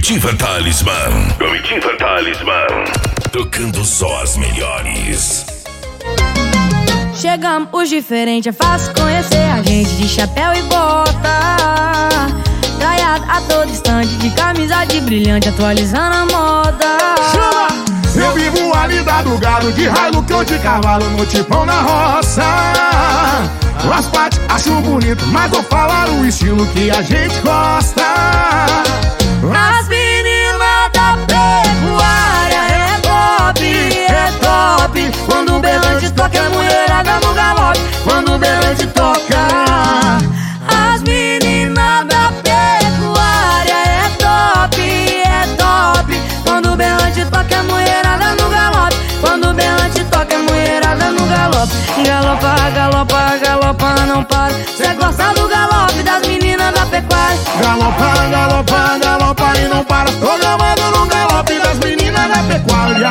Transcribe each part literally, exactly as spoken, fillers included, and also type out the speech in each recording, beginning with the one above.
Comitiva Talismã. Comitiva Talismã. Tocando só as melhores. Chegamos os diferentes, é fácil conhecer a gente de chapéu e bota. Traiado a todo instante, de camisa de brilhante, atualizando a moda. Chama! Eu vivo a lida do gado, de Hilux ou de cavalo, no tipão na roça. As partes acho bonito, mas vou falar o estilo que a gente gosta. As meninas da pecuária é top, é top. Quando o berrante toca, é mulherada no galope. Quando o berrante toca. As meninas da pecuária é top, é top. Quando o berrante toca, é mulherada no galope. Quando o berrante toca, é mulherada no galope. Galopa, galopa, galopa, não para. Cê gosta do galope das meninas da pecuária. Galopa, galopa, galopa e não para. Tô gamado no galope das meninas da pecuária.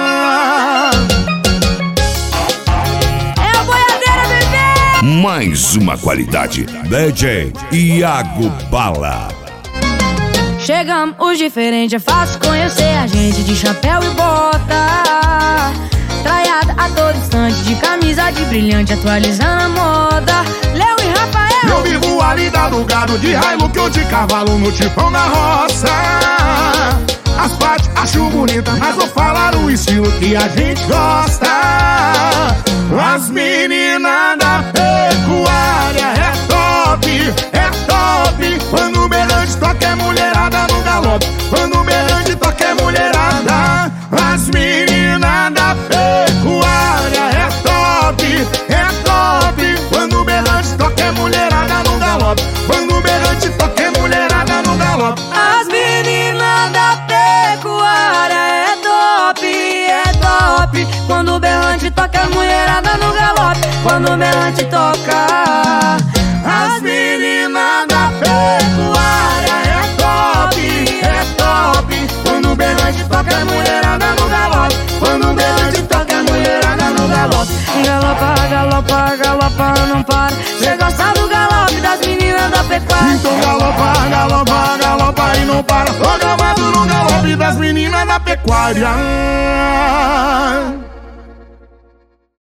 É o boiadeira, bebê! Mais uma qualidade. D J Iago Bala. Chegamos os diferentes, é fácil conhecer a gente de chapéu e bota. Traiada a todo instante, de camisa de brilhante, atualizando a moda. Léo e Rafael. Eu vivo a lida do gado, de Hilux ou de cavalo, no tipão na roça. As partes acho bonita, mas vou falar o estilo que a gente gosta. As meninas da pecuária é top, é top. Quando o berrante toca, é mulherada no galope. Quando o berrante toca, é mulherada. As meninas da pecuária é top, é top. Quando o berrante toca, é mulherada no galope. Quando o berrante toca, é mulherada no galope. As meninas da pecuária é top, é top. Quando o berrante toca, é mulherada no galope. Quando o berrante toca. As meninas da pecuária é top, é top. Quando o berrante toca, é mulherada no galope. Quando o berrante toca, é mulherada no galope. Galopa, galopa, galopa, não para. Cê gosta do galope das meninas da pecuária. Então galopa, galopa, galopa e não para. Tô gamado no galope das meninas da pecuária.